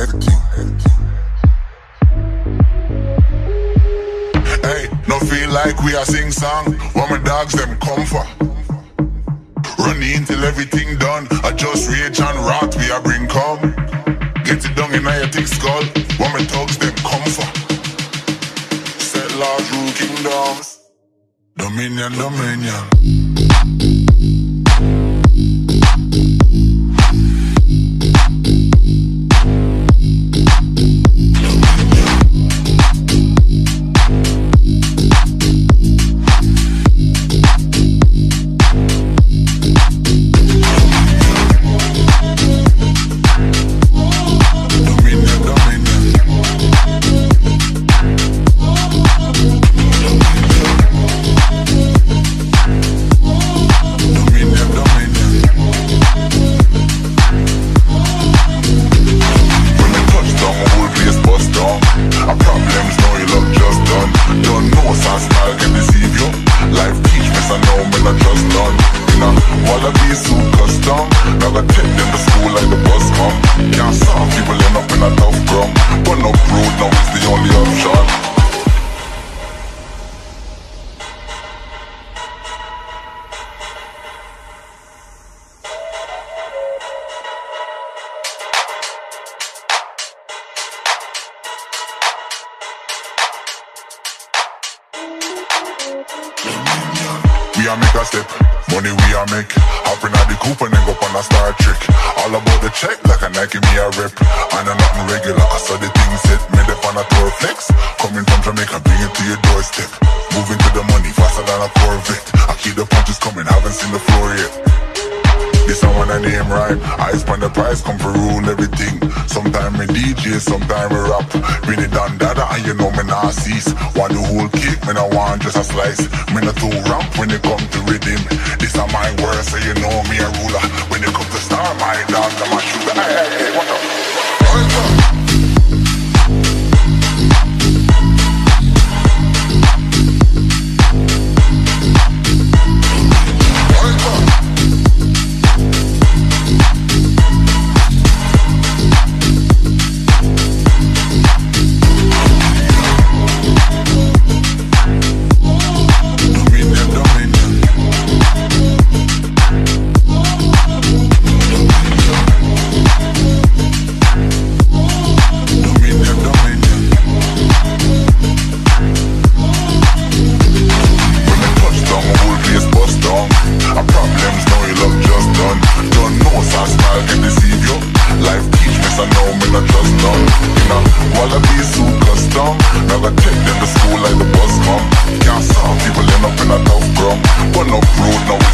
Hey, no feel like we are sing song. What my dogs them come for. Running till everything done. I just rage and rot, we a bring come. Get it down in your thick skull. What my thugs them come for. Set large rule kingdoms. Dominion, dominion. We a make a step, money we a make. Hop in at the coupe and then go on a Star Trek. All about the check, like a Nike me a rep. I know nothing regular, I saw the thing set. Made up on a tour flex. Coming from Jamaica, bring it to your doorstep. Moving to the money faster than a Corvette. I keep the punches coming, haven't seen the floor yet. This I want a name right. Eyes on the prize, come for rule everything. Sometime me DJ, sometime me rap. Bring it down, dada, and you know me nah cease. Want the whole cake, me nah want just a slice. Me not too ramp when it come to rhythm. This are my words, so you know me a ruler. When it come to star, my dog, I'm a shooter. Hey, hey, hey, what up? Never take them to school like the bus come. Can't stop people end up in a tough grum. But no road, no